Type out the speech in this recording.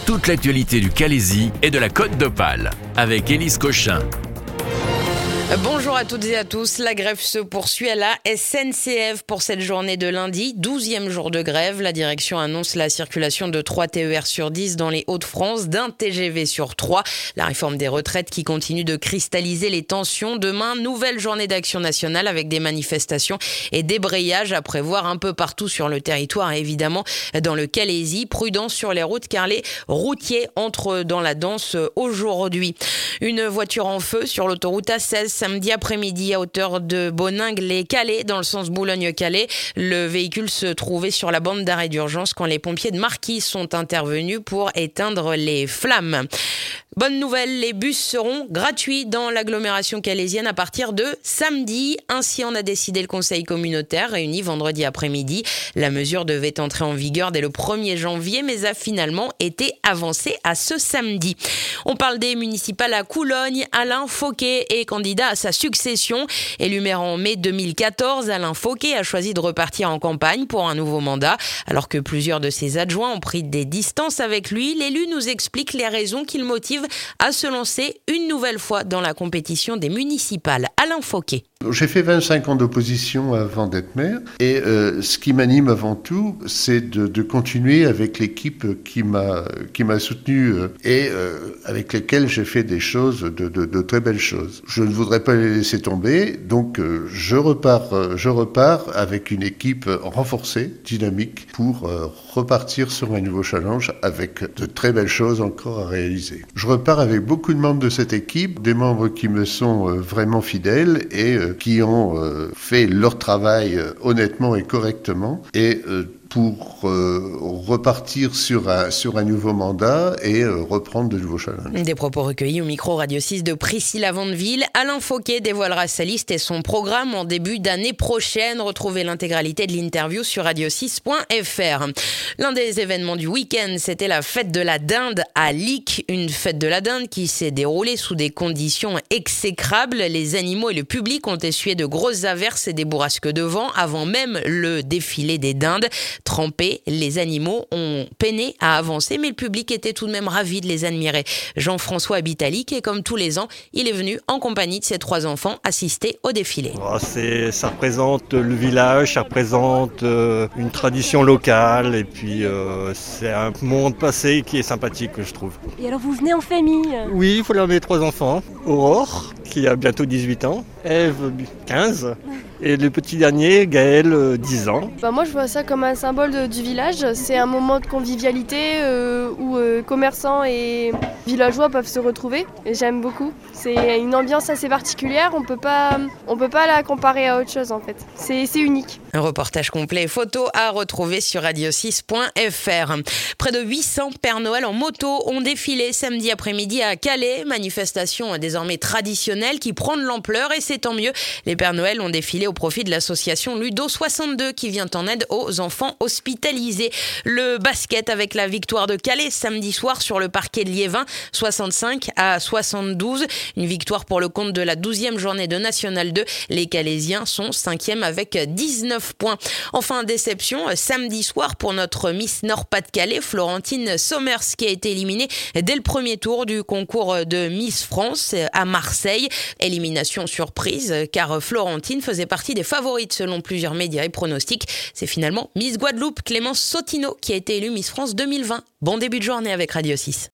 toute l'actualité du Calaisis et de la Côte d'Opale avec Élise Cochin. Bonjour à toutes et à tous. La grève se poursuit à la SNCF pour cette journée de lundi, 12e jour de grève. La direction annonce la circulation de 3 TER sur 10 dans les Hauts-de-France, d'un TGV sur 3. La réforme des retraites qui continue de cristalliser les tensions. Demain, nouvelle journée d'action nationale avec des manifestations et débrayages à prévoir un peu partout sur le territoire et évidemment dans le Calaisis. Prudence sur les routes car les routiers entrent dans la danse aujourd'hui. Une voiture en feu sur l'autoroute A16 samedi après-midi à hauteur de Boningue-les-Calais dans le sens Boulogne-Calais. Le véhicule se trouvait sur la bande d'arrêt d'urgence quand les pompiers de Marquis sont intervenus pour éteindre les flammes. Bonne nouvelle, les bus seront gratuits dans l'agglomération calaisienne à partir de samedi. Ainsi en a décidé le conseil communautaire réuni vendredi après-midi. La mesure devait entrer en vigueur dès le 1er janvier mais a finalement été avancée à ce samedi. On parle des municipales à Coulogne. Alain Fauquet est candidat à sa succession. Élu maire en mai 2014, Alain Fauquet a choisi de repartir en campagne pour un nouveau mandat. Alors que plusieurs de ses adjoints ont pris des distances avec lui, l'élu nous explique les raisons qui le motivent à se lancer une nouvelle fois dans la compétition des municipales. Alain Fauquet. J'ai fait 25 ans d'opposition avant d'être maire et ce qui m'anime avant tout, c'est de continuer avec l'équipe qui m'a soutenu et avec laquelle j'ai fait des choses, de très belles choses. Je ne voudrais pas les laisser tomber, donc je repars avec une équipe renforcée, dynamique, pour repartir sur un nouveau challenge avec de très belles choses encore à réaliser. Je repars avec beaucoup de membres de cette équipe, des membres qui me sont vraiment fidèles et qui ont fait leur travail honnêtement et correctement et pour repartir sur un nouveau mandat et reprendre de nouveaux challenges. Des propos recueillis au micro Radio 6 de Priscilla Vandeville. Alain Fauquet dévoilera sa liste et son programme en début d'année prochaine. Retrouvez l'intégralité de l'interview sur radio6.fr. L'un des événements du week-end, c'était la fête de la dinde à Licques. Une fête de la dinde qui s'est déroulée sous des conditions exécrables. Les animaux et le public ont essuyé de grosses averses et des bourrasques de vent avant même le défilé des dindes. Trempés, les animaux ont peiné à avancer, mais le public était tout de même ravi de les admirer. Jean-François habite à Licques et comme tous les ans, il est venu en compagnie de ses 3 enfants assister au défilé. Ça représente le village, ça représente une tradition locale et puis c'est un moment passé qui est sympathique, je trouve. Et alors vous venez en famille ? Oui, il faut leur mes 3 enfants. Aurore, qui a bientôt 18 ans, Ève, 15, et le petit dernier, Gaël, 10 ans. Moi je vois ça comme un symbole du village, c'est un moment de convivialité où commerçants et villageois peuvent se retrouver et j'aime beaucoup. C'est une ambiance assez particulière, on peut pas la comparer à autre chose en fait, c'est unique. Un reportage complet et photo à retrouver sur radio6.fr. Près de 800 Pères Noël en moto ont défilé samedi après-midi à Calais, manifestation désormais traditionnelle qui prend de l'ampleur et c'est tant mieux. Les Pères Noël ont défilé au profit de l'association Ludo 62 qui vient en aide aux enfants hospitalisés. Le basket avec la victoire de Calais samedi soir sur le parquet de Liévin, 65-72. Une victoire pour le compte de la 12e journée de National 2. Les Calaisiens sont 5e avec 19 points. Enfin, déception samedi soir pour notre Miss Nord-Pas-de-Calais, Florentine Sommers, qui a été éliminée dès le premier tour du concours de Miss France à Marseille. Élimination surprise car Florentine faisait partie des favorites selon plusieurs médias et pronostics. C'est finalement Miss Guadeloupe, Clémence Sotino, qui a été élue Miss France 2020. Bon début de journée avec Radio 6.